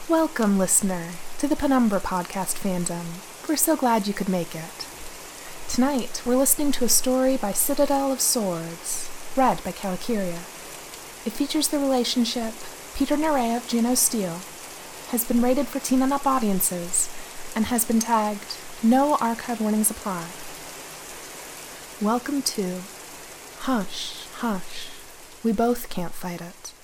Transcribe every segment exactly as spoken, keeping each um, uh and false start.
Welcome, listener, to the Penumbra Podcast fandom. We're so glad you could make it. Tonight, we're listening to a story by Citadel of Swords, read by Kalakiria. It features the relationship Peter Nureyev, Juno Steele, has been rated for teen and up audiences, and has been tagged, No Archive Warnings Apply. Welcome to Hush, Hush, We Both Can't Fight It.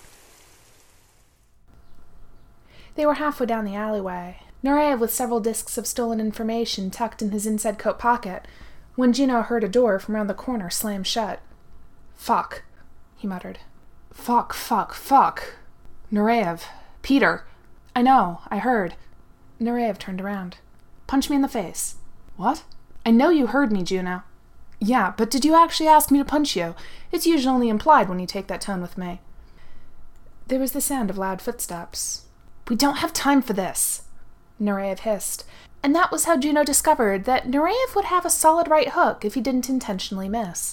They were halfway down the alleyway, Nureyev with several discs of stolen information tucked in his inside coat pocket, when Juno heard a door from around the corner slam shut. Fuck, he muttered. Fuck, fuck, fuck. Nureyev. Peter. I know, I heard. Nureyev turned around. Punch me in the face. What? I know you heard me, Juno. Yeah, but did you actually ask me to punch you? It's usually only implied when you take that tone with me. There was the sound of loud footsteps. We don't have time for this, Nureyev hissed, and that was how Juno discovered that Nureyev would have a solid right hook if he didn't intentionally miss.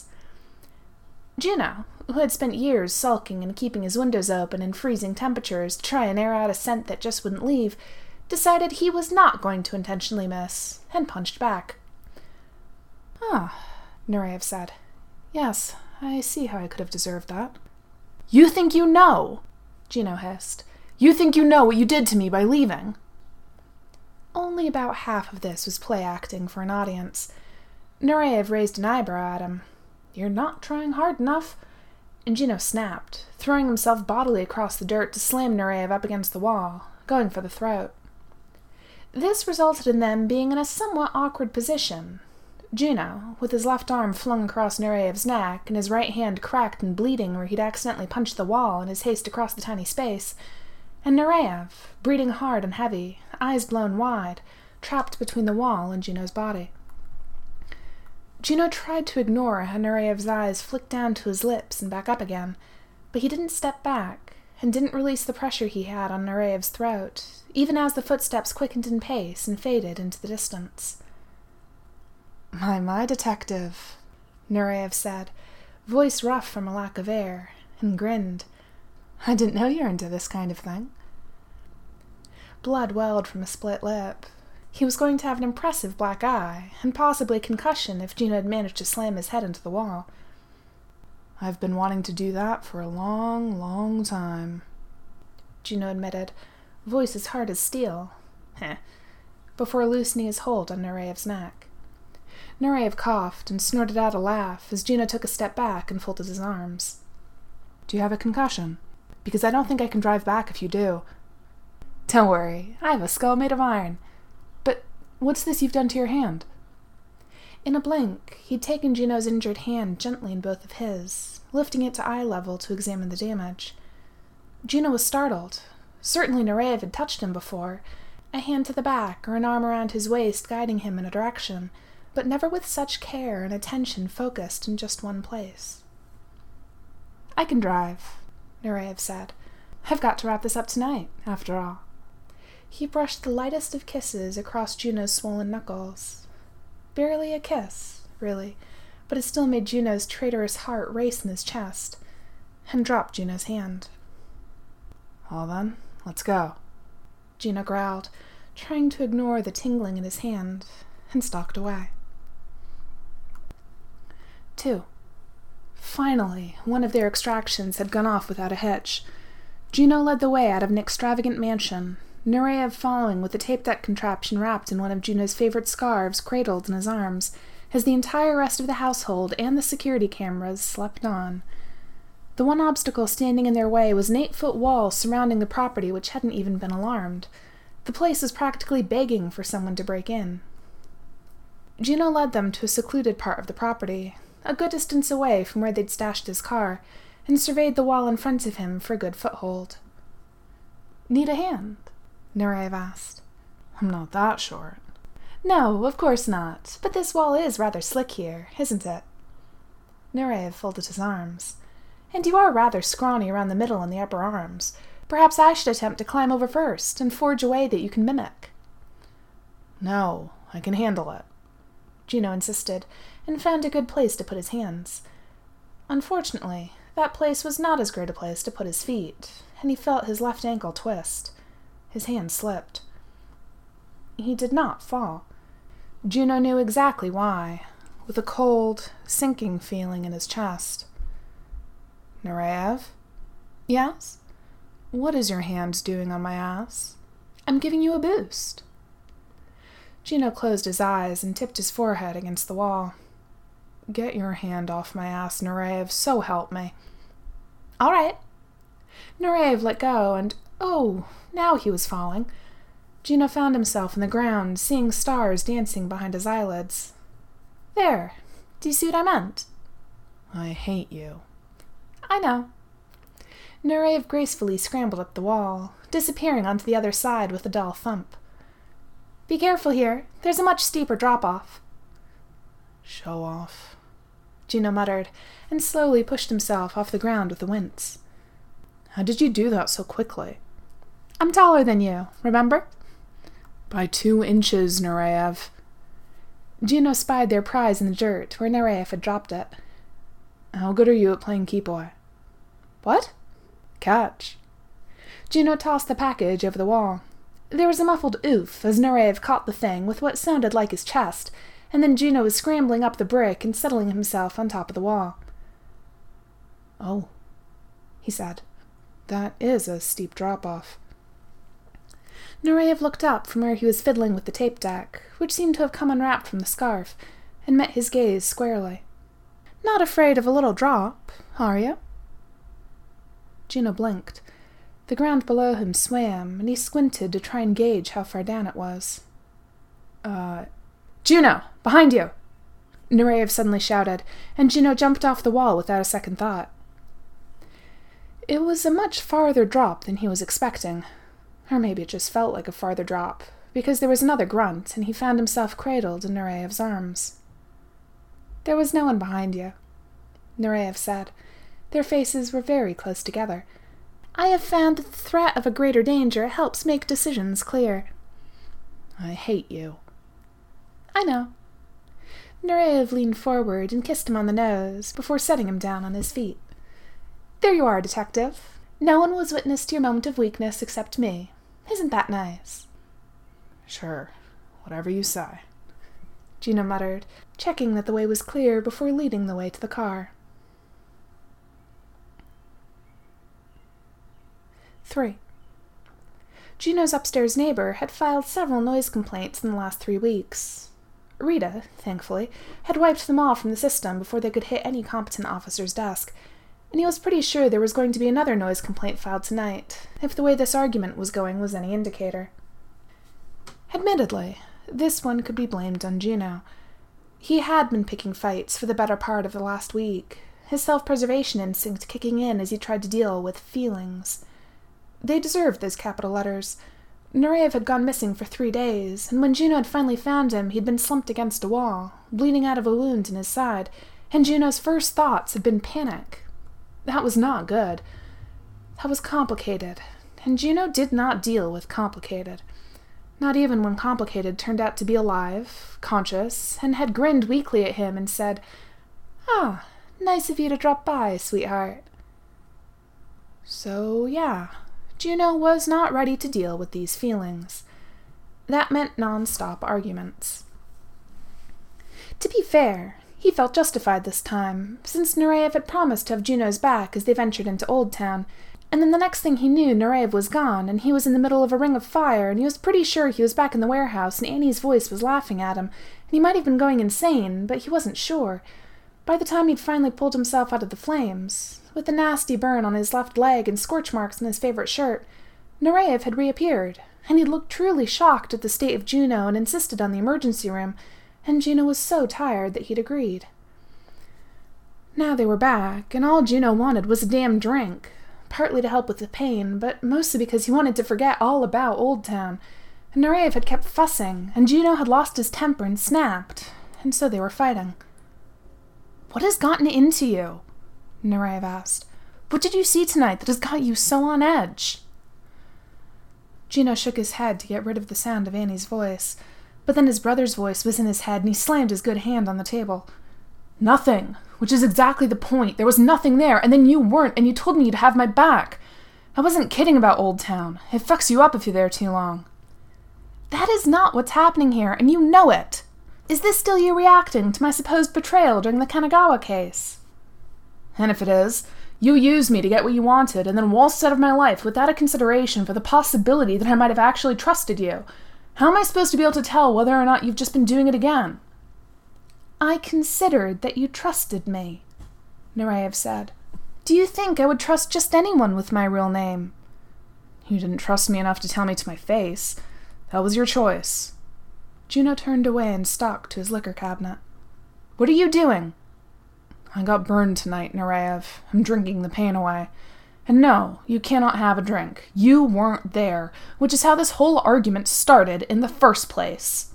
Juno, who had spent years sulking and keeping his windows open in freezing temperatures to try and air out a scent that just wouldn't leave, decided he was not going to intentionally miss, and punched back. Ah, Nureyev said. Yes, I see how I could have deserved that. You think you know, Juno hissed. You think you know what you did to me by leaving? Only about half of this was play acting for an audience. Nureyev raised an eyebrow at him. You're not trying hard enough. And Juno snapped, throwing himself bodily across the dirt to slam Nureyev up against the wall, going for the throat. This resulted in them being in a somewhat awkward position. Juno, with his left arm flung across Nureyev's neck and his right hand cracked and bleeding where he'd accidentally punched the wall in his haste across the tiny space, and Nureyev, breathing hard and heavy, eyes blown wide, trapped between the wall and Juno's body. Juno tried to ignore how Nureyev's eyes flicked down to his lips and back up again, but he didn't step back, and didn't release the pressure he had on Nureyev's throat, even as the footsteps quickened in pace and faded into the distance. My, my, detective, Nureyev said, voice rough from a lack of air, and grinned. I didn't know you were into this kind of thing. Blood welled from a split lip. He was going to have an impressive black eye, and possibly a concussion if Juno had managed to slam his head into the wall. I've been wanting to do that for a long, long time, Juno admitted, voice as hard as steel, heh, before loosening his hold on Nureyev's neck. Nureyev coughed and snorted out a laugh as Juno took a step back and folded his arms. Do you have a concussion? Because I don't think I can drive back if you do. Don't worry, I have a skull made of iron. But what's this you've done to your hand? In a blink, he'd taken Juno's injured hand gently in both of his, lifting it to eye level to examine the damage. Juno was startled. Certainly Nureyev had touched him before, a hand to the back or an arm around his waist guiding him in a direction, but never with such care and attention focused in just one place. I can drive, Nureyev said. I've got to wrap this up tonight, after all. He brushed the lightest of kisses across Juno's swollen knuckles. Barely a kiss, really, but it still made Juno's traitorous heart race in his chest, and dropped Juno's hand. Well then, let's go, Juno growled, trying to ignore the tingling in his hand, and stalked away. Two. Finally, one of their extractions had gone off without a hitch. Juno led the way out of an extravagant mansion, Nureyev following with the tape deck contraption wrapped in one of Juno's favorite scarves cradled in his arms, as the entire rest of the household and the security cameras slept on. The one obstacle standing in their way was an eight-foot wall surrounding the property which hadn't even been alarmed. The place was practically begging for someone to break in. Juno led them to a secluded part of the property, a good distance away from where they'd stashed his car, and surveyed the wall in front of him for a good foothold. Need a hand? Nureyev asked. I'm not that short. No, of course not, but this wall is rather slick here, isn't it? Nureyev folded his arms. And you are rather scrawny around the middle and the upper arms. Perhaps I should attempt to climb over first and forge a way that you can mimic. No, I can handle it, Juno insisted, and found a good place to put his hands. Unfortunately, that place was not as great a place to put his feet, and he felt his left ankle twist. His hand slipped. He did not fall. Juno knew exactly why, with a cold, sinking feeling in his chest. Nureyev? Yes? What is your hand doing on my ass? I'm giving you a boost. Juno closed his eyes and tipped his forehead against the wall. Get your hand off my ass, Nureyev, so help me. All right. Nureyev let go, and, oh, now he was falling. Juno found himself on the ground, seeing stars dancing behind his eyelids. There. Do you see what I meant? I hate you. I know. Nureyev gracefully scrambled up the wall, disappearing onto the other side with a dull thump. Be careful here. There's a much steeper drop-off. Show off, Juno muttered, and slowly pushed himself off the ground with a wince. How did you do that so quickly? I'm taller than you, remember? By two inches, Nureyev. Juno spied their prize in the dirt, where Nureyev had dropped it. How good are you at playing keep-away? What? Catch. Juno tossed the package over the wall. There was a muffled oof as Nureyev caught the thing with what sounded like his chest, and then Juno was scrambling up the brick and settling himself on top of the wall. Oh, he said. That is a steep drop-off. Nureyev looked up from where he was fiddling with the tape deck, which seemed to have come unwrapped from the scarf, and met his gaze squarely. Not afraid of a little drop, are you? Juno blinked. The ground below him swam, and he squinted to try and gauge how far down it was. Uh, Juno! Behind you! Nureyev suddenly shouted, and Juno jumped off the wall without a second thought. It was a much farther drop than he was expecting. Or maybe it just felt like a farther drop, because there was another grunt, and he found himself cradled in Nureyev's arms. There was no one behind you, Nureyev said. Their faces were very close together. I have found that the threat of a greater danger helps make decisions clear. I hate you. I know. Nureyev leaned forward and kissed him on the nose before setting him down on his feet. There you are, detective. No one was witness to your moment of weakness except me. Isn't that nice? Sure, whatever you say, Juno muttered, checking that the way was clear before leading the way to the car. Three. Juno's upstairs neighbor had filed several noise complaints in the last three weeks. Rita, thankfully, had wiped them all from the system before they could hit any competent officer's desk, and he was pretty sure there was going to be another noise complaint filed tonight, if the way this argument was going was any indicator. Admittedly, this one could be blamed on Juno. He had been picking fights for the better part of the last week, his self-preservation instinct kicking in as he tried to deal with feelings. They deserved those capital letters. Nureyev had gone missing for three days, and when Juno had finally found him, he'd been slumped against a wall, bleeding out of a wound in his side, and Juno's first thoughts had been panic. That was not good. That was complicated, and Juno did not deal with complicated. Not even when complicated turned out to be alive, conscious, and had grinned weakly at him and said, "Ah, nice of you to drop by, sweetheart." So, yeah, Juno was not ready to deal with these feelings. That meant non-stop arguments. To be fair, he felt justified this time, since Nureyev had promised to have Juno's back as they ventured into Old Town, and then the next thing he knew, Nureyev was gone, and he was in the middle of a ring of fire, and he was pretty sure he was back in the warehouse, and Annie's voice was laughing at him, and he might have been going insane, but he wasn't sure. By the time he'd finally pulled himself out of the flames, with a nasty burn on his left leg and scorch marks on his favorite shirt, Nureyev had reappeared, and he looked truly shocked at the state of Juno and insisted on the emergency room, and Juno was so tired that he'd agreed. Now they were back, and all Juno wanted was a damn drink, partly to help with the pain, but mostly because he wanted to forget all about Old Town. And Nureyev had kept fussing, and Juno had lost his temper and snapped, and so they were fighting. "What has gotten into you?" Nureyev asked. "What did you see tonight that has got you so on edge?" Juno shook his head to get rid of the sound of Annie's voice, but then his brother's voice was in his head, and he slammed his good hand on the table. "Nothing, which is exactly the point. There was nothing there, and then you weren't, and you told me you'd have my back. I wasn't kidding about Old Town. It fucks you up if you're there too long. That is not what's happening here, and you know it. Is this still you reacting to my supposed betrayal during the Kanagawa case? And if it is, you used me to get what you wanted and then waltzed out of my life without a consideration for the possibility that I might have actually trusted you. How am I supposed to be able to tell whether or not you've just been doing it again? I considered that you trusted me, Nureyev said. Do you think I would trust just anyone with my real name? You didn't trust me enough to tell me to my face. That was your choice. Juno turned away and stalked to his liquor cabinet. What are you doing? I got burned tonight, Nureyev. I'm drinking the pain away. And no, you cannot have a drink. You weren't there, which is how this whole argument started in the first place.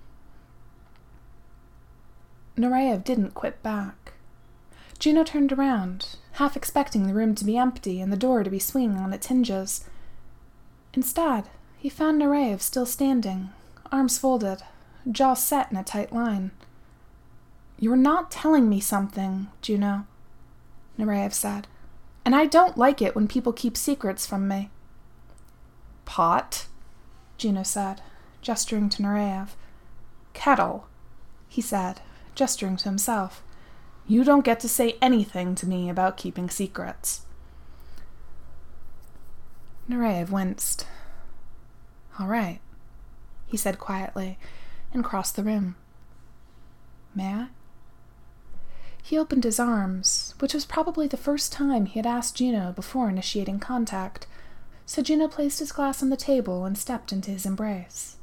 Nureyev didn't quit back. Juno turned around, half expecting the room to be empty and the door to be swinging on its hinges. Instead, he found Nureyev still standing, arms folded, jaw set in a tight line. You're not telling me something, Juno, Nureyev said, and I don't like it when people keep secrets from me. Pot, Juno said, gesturing to Nureyev. Kettle, he said, gesturing to himself. You don't get to say anything to me about keeping secrets. Nureyev winced. All right, he said quietly, and crossed the room. May I? He opened his arms, which was probably the first time he had asked Juno before initiating contact, so Juno placed his glass on the table and stepped into his embrace.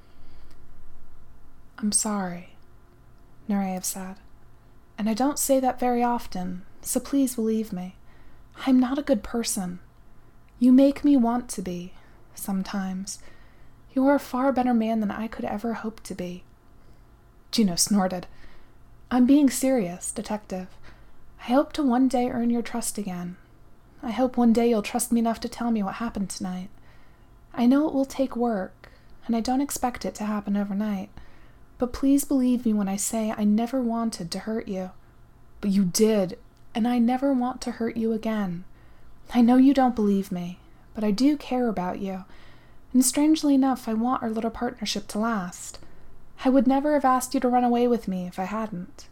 I'm sorry, Nureyev said, and I don't say that very often, so please believe me. I'm not a good person. You make me want to be, sometimes. You are a far better man than I could ever hope to be. Juno snorted. I'm being serious, detective. I hope to one day earn your trust again. I hope one day you'll trust me enough to tell me what happened tonight. I know it will take work, and I don't expect it to happen overnight. But please believe me when I say I never wanted to hurt you. But you did, and I never want to hurt you again. I know you don't believe me, but I do care about you. And strangely enough, I want our little partnership to last. I would never have asked you to run away with me if I hadn't.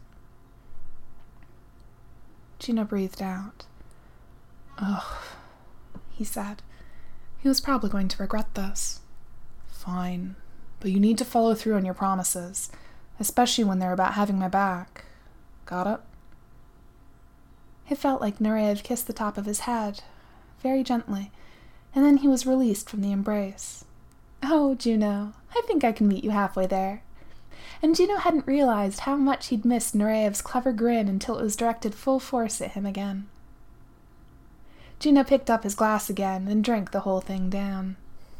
Juno breathed out. Ugh, he said. He was probably going to regret this. Fine, but you need to follow through on your promises, especially when they're about having my back. Got it? It felt like Nureyev kissed the top of his head, very gently, and then he was released from the embrace. Oh, Juno, I think I can meet you halfway there. And Juno hadn't realized how much he'd missed Nureyev's clever grin until it was directed full force at him again. Juno picked up his glass again and drank the whole thing down.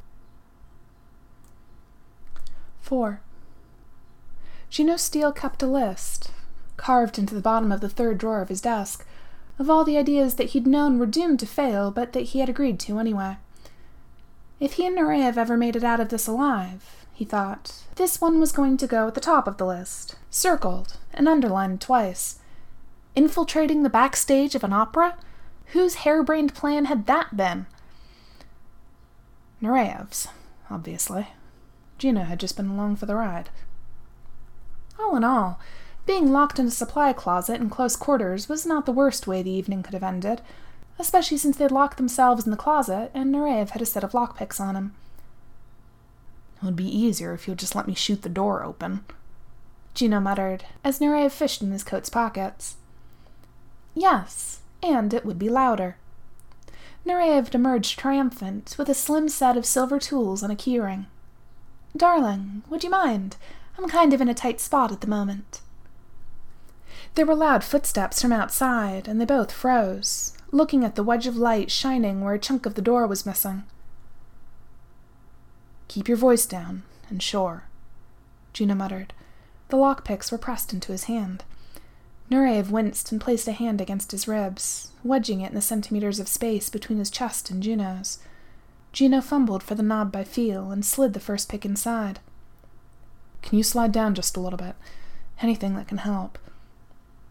Four. Juno Steele kept a list, carved into the bottom of the third drawer of his desk, of all the ideas that he'd known were doomed to fail, but that he had agreed to anyway. If he and Nureyev ever made it out of this alive, he thought, this one was going to go at the top of the list, circled and underlined twice. Infiltrating the backstage of an opera? Whose harebrained plan had that been? Nureyev's, obviously. Juno had just been along for the ride. All in all, being locked in a supply closet in close quarters was not the worst way the evening could have ended, especially since they'd locked themselves in the closet and Nureyev had a set of lockpicks on him. It would be easier if you'd just let me shoot the door open, Juno muttered, as Nureyev fished in his coat's pockets. Yes, and it would be louder. Nureyev emerged triumphant, with a slim set of silver tools and a keyring. Darling, would you mind? I'm kind of in a tight spot at the moment. There were loud footsteps from outside, and they both froze, looking at the wedge of light shining where a chunk of the door was missing. Keep your voice down, and sure, Juno muttered. The lockpicks were pressed into his hand. Nureyev winced and placed a hand against his ribs, wedging it in the centimeters of space between his chest and Juno's. Juno fumbled for the knob by feel and slid the first pick inside. Can you slide down just a little bit? Anything that can help.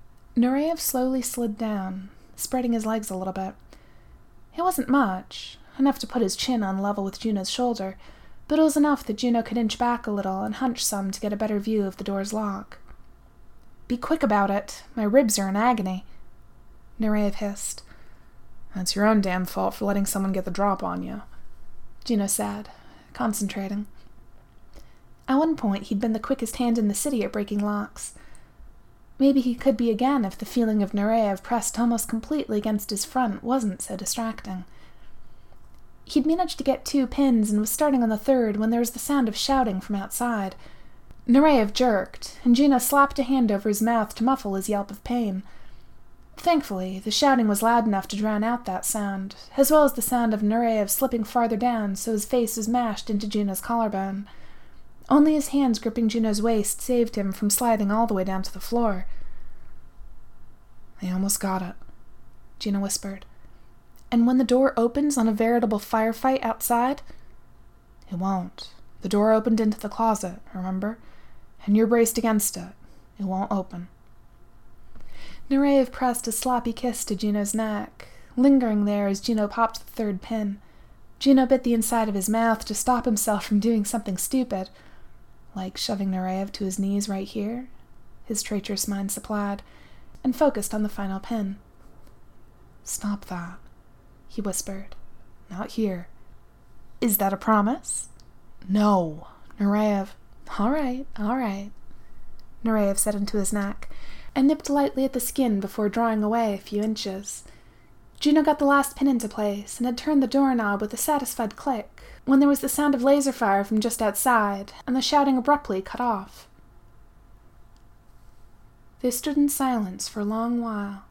Nureyev slowly slid down, spreading his legs a little bit. It wasn't much, enough to put his chin on level with Juno's shoulder, but it was enough that Juno could inch back a little and hunch some to get a better view of the door's lock. "Be quick about it. My ribs are in agony," Nureyev hissed. "That's your own damn fault for letting someone get the drop on you," Juno said, concentrating. At one point, he'd been the quickest hand in the city at breaking locks. Maybe he could be again if the feeling of Nureyev pressed almost completely against his front wasn't so distracting. He'd managed to get two pins and was starting on the third when there was the sound of shouting from outside. Nureyev jerked, and Juno slapped a hand over his mouth to muffle his yelp of pain. Thankfully, the shouting was loud enough to drown out that sound, as well as the sound of Nureyev slipping farther down so his face was mashed into Juno's collarbone. Only his hands gripping Juno's waist saved him from sliding all the way down to the floor. "They almost got it," Juno whispered. "And when the door opens on a veritable firefight outside?" "It won't. The door opened into the closet, remember? And you're braced against it. It won't open." Nureyev pressed a sloppy kiss to Juno's neck, lingering there as Juno popped the third pin. Juno bit the inside of his mouth to stop himself from doing something stupid, like shoving Nureyev to his knees right here, his traitorous mind supplied, and focused on the final pin. "Stop that," he whispered. "Not here." "Is that a promise?" "No, Nureyev." "All right, all right," Nureyev said into his neck, and nipped lightly at the skin before drawing away a few inches. Juno got the last pin into place and had turned the doorknob with a satisfied click when there was the sound of laser fire from just outside and the shouting abruptly cut off. They stood in silence for a long while.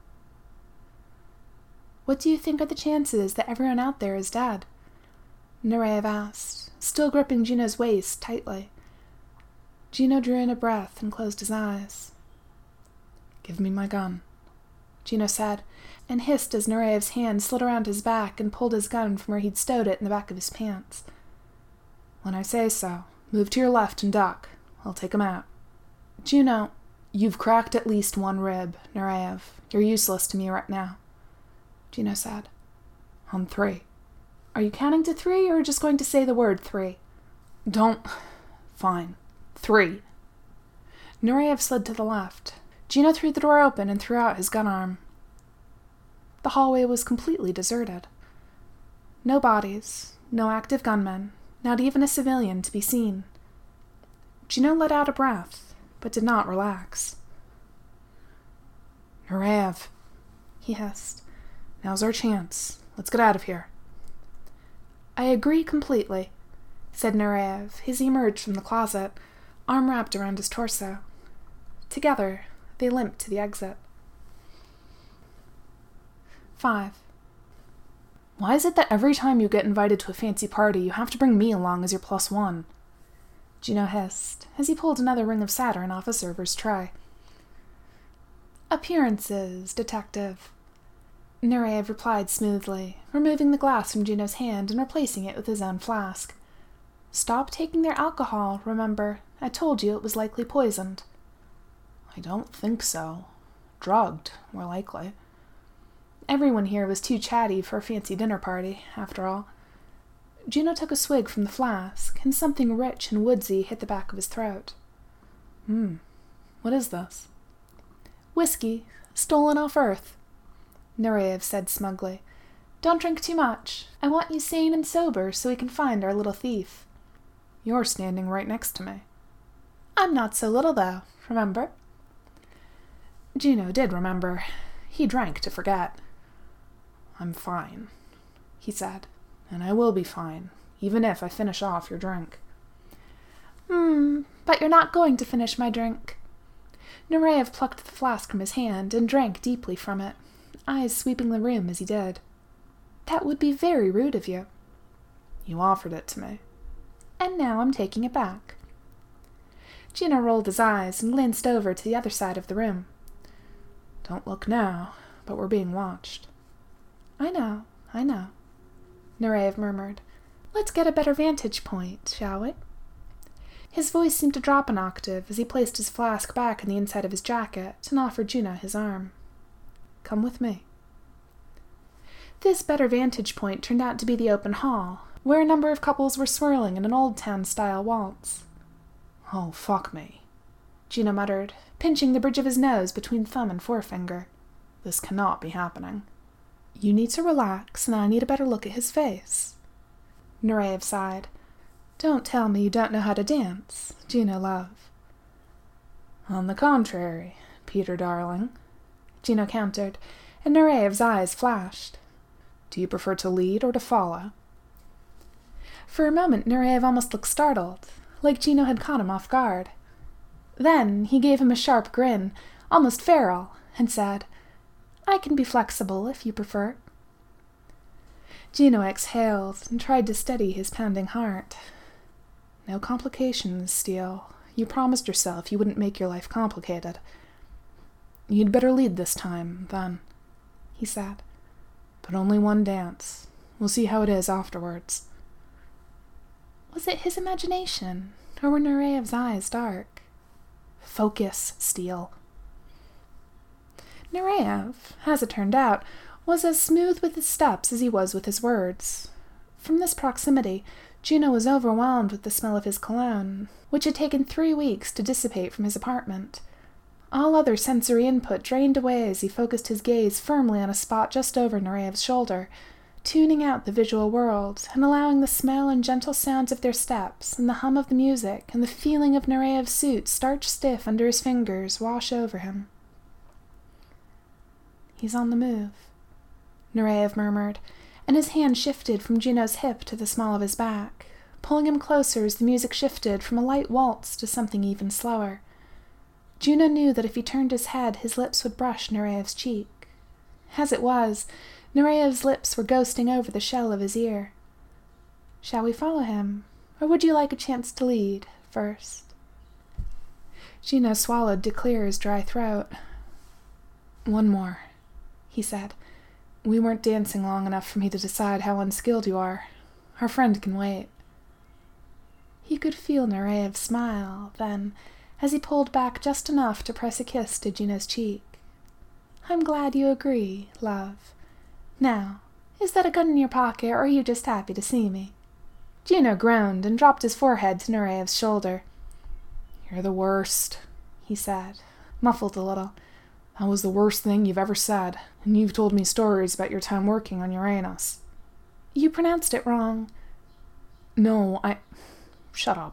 "What do you think are the chances that everyone out there is dead?" Nureyev asked, still gripping Juno's waist tightly. Juno drew in a breath and closed his eyes. "Give me my gun," Juno said, and hissed as Nureyev's hand slid around his back and pulled his gun from where he'd stowed it in the back of his pants. "When I say so, move to your left and duck. I'll take him out." "Juno, you've cracked at least one rib, Nureyev. You're useless to me right now," Juno said. "On three." "Are you counting to three, or just going to say the word three?" "Don't. Fine. Three." Nureyev slid to the left. Juno threw the door open and threw out his gun arm. The hallway was completely deserted. No bodies, no active gunmen, not even a civilian to be seen. Juno let out a breath, but did not relax. "Nureyev," he hissed. "Now's our chance. Let's get out of here." "I agree completely," said Nureyev as he emerged from the closet, arm wrapped around his torso. Together, they limped to the exit. Five. "Why is it that every time you get invited to a fancy party, you have to bring me along as your plus one?" Juno hissed, as he pulled another ring of Saturn off a server's tray. "Appearances, detective," Nureyev replied smoothly, removing the glass from Juno's hand and replacing it with his own flask. "Stop taking their alcohol, remember. I told you it was likely poisoned." "I don't think so. Drugged, more likely." Everyone here was too chatty for a fancy dinner party, after all. Juno took a swig from the flask, and something rich and woodsy hit the back of his throat. Hmm, what is this?" "Whiskey, stolen off Earth," Nureyev said smugly. "Don't drink too much. I want you sane and sober so we can find our little thief." "You're standing right next to me." "I'm not so little, though, remember?" Juno did remember. He drank to forget. "I'm fine," he said, "and I will be fine, even if I finish off your drink." Hmm, but you're not going to finish my drink." Nureyev plucked the flask from his hand and drank deeply from it, eyes sweeping the room as he did. "That would be very rude of you." "You offered it to me." "And now I'm taking it back." Juno rolled his eyes and glanced over to the other side of the room. "Don't look now, but we're being watched." "I know, I know," Nureyev murmured. "Let's get a better vantage point, shall we?" His voice seemed to drop an octave as he placed his flask back in the inside of his jacket and offered Juno his arm. "Come with me." This better vantage point turned out to be the open hall, where a number of couples were swirling in an old-town-style waltz. "Oh, fuck me," Gino muttered, pinching the bridge of his nose between thumb and forefinger. "This cannot be happening." "You need to relax, and I need a better look at his face." Nureyev sighed. "Don't tell me you don't know how to dance, Gino love." "On the contrary, Peter darling," Gino countered, and Nureyev's eyes flashed. "Do you prefer to lead or to follow?" For a moment Nureyev almost looked startled, like Gino had caught him off guard. Then he gave him a sharp grin, almost feral, and said, "I can be flexible if you prefer." Gino exhaled and tried to steady his pounding heart. "No complications, Steele. You promised yourself you wouldn't make your life complicated. You'd better lead this time, then," he said. "But only one dance. We'll see how it is afterwards." Was it his imagination, or were Nureyev's eyes dark? "Focus, Steele." Nureyev, as it turned out, was as smooth with his steps as he was with his words. From this proximity, Gino was overwhelmed with the smell of his cologne, which had taken three weeks to dissipate from his apartment. All other sensory input drained away as he focused his gaze firmly on a spot just over Nureyev's shoulder, tuning out the visual world and allowing the smell and gentle sounds of their steps and the hum of the music and the feeling of Nureyev's suit starched stiff under his fingers wash over him. "He's on the move," Nureyev murmured, and his hand shifted from Gino's hip to the small of his back, pulling him closer as the music shifted from a light waltz to something even slower. Gino knew that if he turned his head, his lips would brush Nureyev's cheek. As it was, Nureyev's lips were ghosting over the shell of his ear. "Shall we follow him, or would you like a chance to lead first?" Gino swallowed to clear his dry throat. "One more," he said. "We weren't dancing long enough for me to decide how unskilled you are. Our friend can wait." He could feel Nureyev smile, then, as he pulled back just enough to press a kiss to Gino's cheek. "I'm glad you agree, love. Now, is that a gun in your pocket, or are you just happy to see me?" Gino groaned and dropped his forehead to Nureyev's shoulder. "You're the worst," he said, muffled a little. "That was the worst thing you've ever said, and you've told me stories about your time working on Uranus." "You pronounced it wrong." "No, I... Shut up."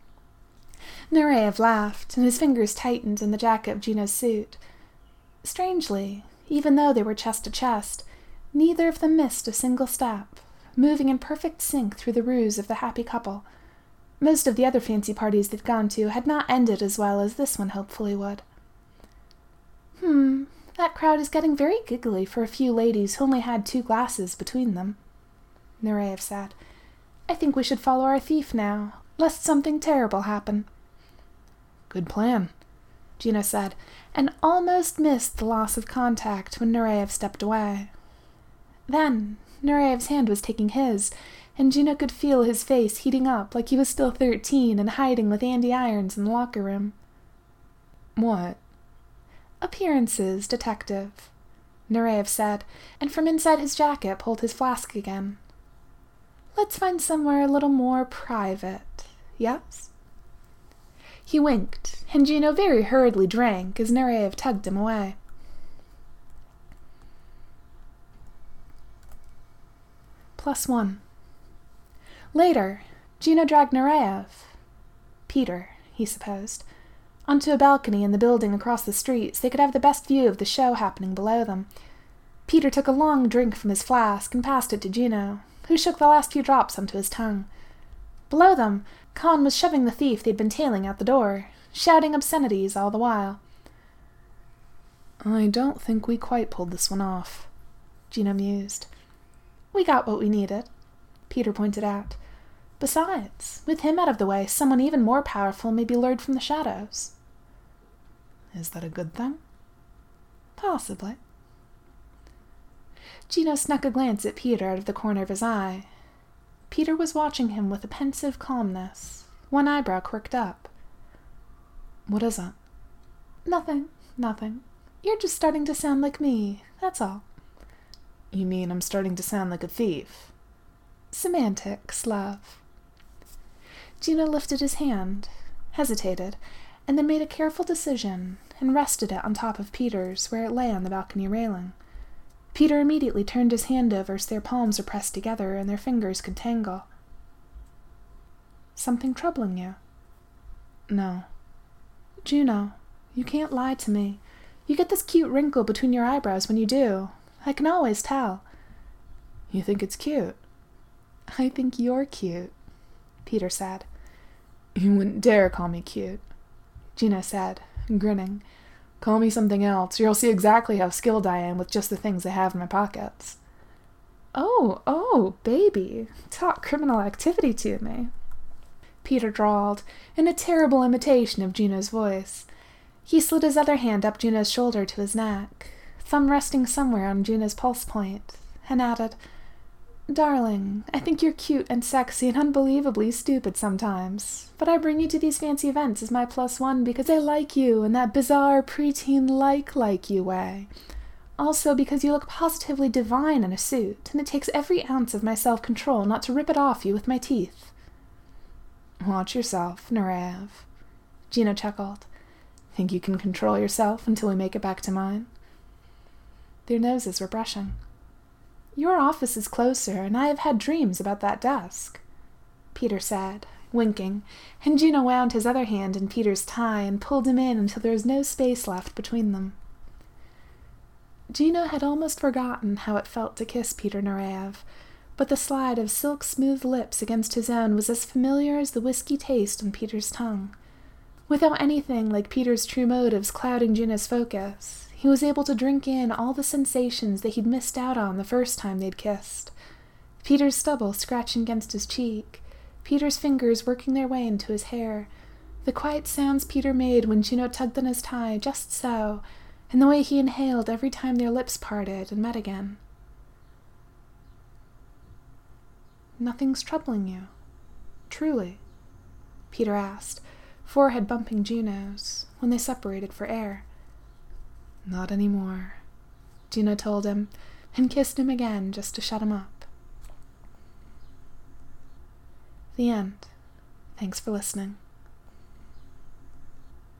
Nureyev laughed, and his fingers tightened in the jacket of Gino's suit. Strangely, even though they were chest to chest, neither of them missed a single step, moving in perfect sync through the ruse of the happy couple. Most of the other fancy parties they'd gone to had not ended as well as this one hopefully would. Hmm, that crowd is getting very giggly for a few ladies who only had two glasses between them, Nureyev said. "I think we should follow our thief now, lest something terrible happen." "Good plan," Gino said, and almost missed the loss of contact when Nureyev stepped away. Then Nureyev's hand was taking his, and Gino could feel his face heating up like he was still thirteen and hiding with Andy Irons in the locker room. "What?" "Appearances, detective," Nureyev said, and from inside his jacket pulled his flask again. "Let's find somewhere a little more private, yes?" He winked, and Gino very hurriedly drank as Nureyev tugged him away. Plus one. Later, Gino dragged Nureyev, Peter, he supposed, onto a balcony in the building across the street so they could have the best view of the show happening below them. Peter took a long drink from his flask and passed it to Gino, who shook the last few drops onto his tongue. Below them, Khan was shoving the thief they'd been tailing out the door, shouting obscenities all the while. "I don't think we quite pulled this one off," Gino mused. "We got what we needed," Peter pointed out. "Besides, with him out of the way, someone even more powerful may be lured from the shadows." "Is that a good thing?" "Possibly." Gino snuck a glance at Peter out of the corner of his eye. Peter was watching him with a pensive calmness, one eyebrow quirked up. "What is it?" "Nothing, nothing. You're just starting to sound like me, that's all." You mean I'm starting to sound like a thief? Semantics, love. Gino lifted his hand, hesitated, and then made a careful decision and rested it on top of Peter's where it lay on the balcony railing. Peter immediately turned his hand over so their palms were pressed together and their fingers could tangle. Something troubling you? No. Juno, you can't lie to me. You get this cute wrinkle between your eyebrows when you do. I can always tell. You think it's cute? I think you're cute, Peter said. You wouldn't dare call me cute, Gino said, grinning. Call me something else, or you'll see exactly how skilled I am with just the things I have in my pockets. Oh, oh, baby, talk criminal activity to me, Peter drawled, in a terrible imitation of Gino's voice. He slid his other hand up Gino's shoulder to his neck, thumb resting somewhere on Gino's pulse point, and added, Darling, I think you're cute and sexy and unbelievably stupid sometimes, but I bring you to these fancy events as my plus one because I like you in that bizarre preteen like-like-you way. Also because you look positively divine in a suit, and it takes every ounce of my self-control not to rip it off you with my teeth. Watch yourself, Nureyev, Gino chuckled. Think you can control yourself until we make it back to mine? Their noses were brushing. Your office is closer, and I have had dreams about that desk, Peter said, winking, and Gino wound his other hand in Peter's tie and pulled him in until there was no space left between them. Gino had almost forgotten how it felt to kiss Peter Nureyev, but the slide of silk-smooth lips against his own was as familiar as the whiskey taste on Peter's tongue. Without anything like Peter's true motives clouding Gino's focus, he was able to drink in all the sensations that he'd missed out on the first time they'd kissed. Peter's stubble scratching against his cheek, Peter's fingers working their way into his hair, the quiet sounds Peter made when Gino tugged on his tie just so, and the way he inhaled every time their lips parted and met again. Nothing's troubling you, truly? Peter asked, forehead bumping Gino's, when they separated for air. Not anymore, Gino told him, and kissed him again just to shut him up. The end. Thanks for listening.